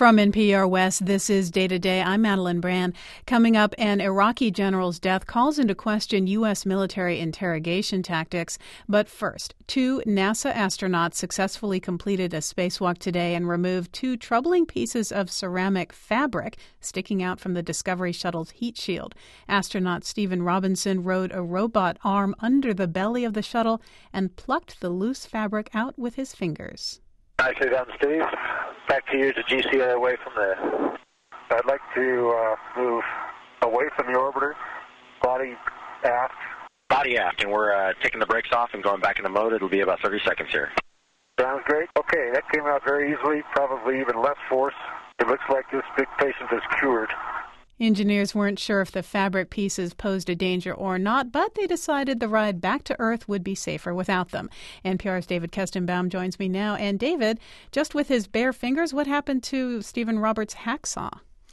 From NPR West, this is Day to Day. I'm Madeline Brand. Coming up, an Iraqi general's death calls into question U.S. military interrogation tactics. But first, 2 NASA astronauts successfully completed a spacewalk today and removed 2 troubling pieces of ceramic fabric sticking out from the Discovery shuttle's heat shield. Astronaut Stephen Robinson rode a robot arm under the belly of the shuttle and plucked the loose fabric out with his fingers. Nicely done, Steve. Back to you to GCA away from there. I'd like to move away from the orbiter, body aft. Body aft, and we're taking the brakes off and going back into mode. It'll be about 30 seconds here. Sounds great. Okay, that came out very easily, probably even less force. It looks like this big patient is cured. Engineers weren't sure if the fabric pieces posed a danger or not, but they decided the ride back to Earth would be safer without them. NPR's David Kestenbaum joins me now. And David, just with his bare fingers, what happened to Stephen Roberts' hacksaw?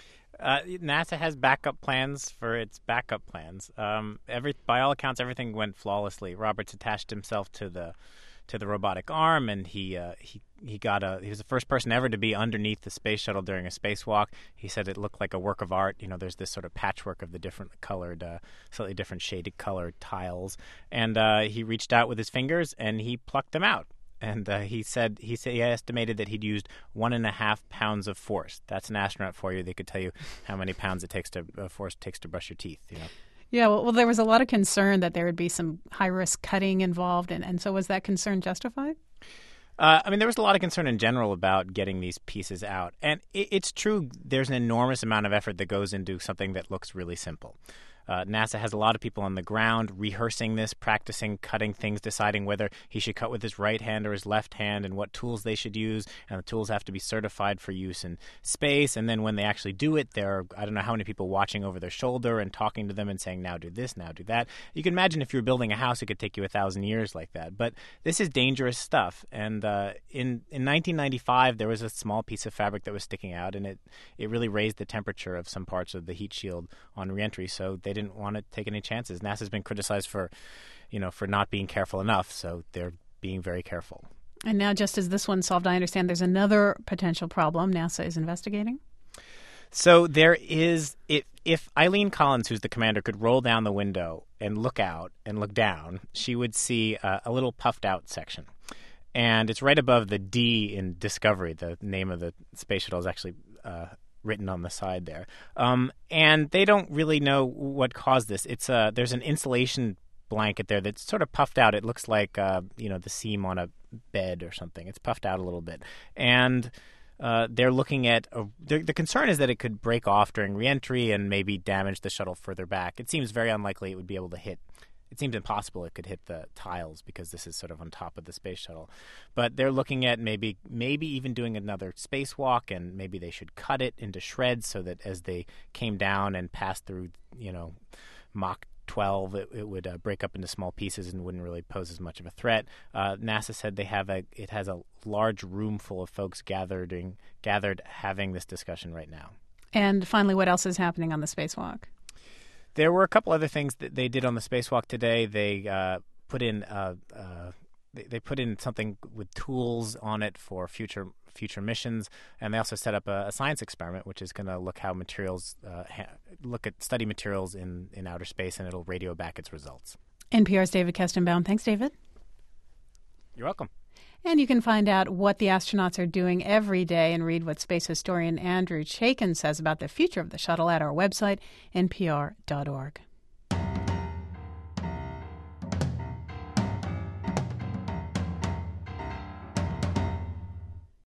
NASA has backup plans for its backup plans. By all accounts, everything went flawlessly. Roberts attached himself to the robotic arm, and he was the first person ever to be underneath the space shuttle during a spacewalk. He said it looked like a work of art. You know, there's this sort of patchwork of the different colored, slightly different shaded colored tiles, and he reached out with his fingers and he plucked them out. And he estimated that he'd used 1.5 pounds of force. That's an astronaut for you. They could tell you how many pounds force it takes to brush your teeth. You know. Yeah, well, there was a lot of concern that there would be some high-risk cutting involved, and so was that concern justified? There was a lot of concern in general about getting these pieces out. And it's true, there's an enormous amount of effort that goes into something that looks really simple. NASA has a lot of people on the ground rehearsing this, practicing cutting things, deciding whether he should cut with his right hand or his left hand and what tools they should use. And the tools have to be certified for use in space. And then when they actually do it, there are, I don't know how many people watching over their shoulder and talking to them and saying, now do this, now do that. You can imagine if you were building a house, it could take you 1,000 years like that. But this is dangerous stuff. And in 1995, there was a small piece of fabric that was sticking out, and it really raised the temperature of some parts of the heat shield on reentry. So they didn't want to take any chances. NASA's been criticized for not being careful enough, so they're being very careful. And now, just as this one's solved, I understand there's another potential problem NASA is investigating? So there is, if Eileen Collins, who's the commander, could roll down the window and look out and look down, she would see a little puffed out section. And it's right above the D in Discovery. The name of the space shuttle is actually written on the side there. And they don't really know what caused this. There's an insulation blanket there that's sort of puffed out. It looks like the seam on a bed or something. It's puffed out a little bit. And they're looking at the concern is that it could break off during reentry and maybe damage the shuttle further back. It seems very unlikely it would be able to hit. It seems impossible it could hit the tiles because this is sort of on top of the space shuttle. But they're looking at maybe even doing another spacewalk, and maybe they should cut it into shreds so that as they came down and passed through, Mach 12, it would break up into small pieces and wouldn't really pose as much of a threat. NASA said it has a large room full of folks gathered having this discussion right now. And finally, what else is happening on the spacewalk? There were a couple other things that they did on the spacewalk today. They put in something with tools on it for future missions, and they also set up a science experiment, which is going to look how study materials in outer space, and it'll radio back its results. NPR's David Kestenbaum. Thanks, David. You're welcome. And you can find out what the astronauts are doing every day and read what space historian Andrew Chaikin says about the future of the shuttle at our website, npr.org.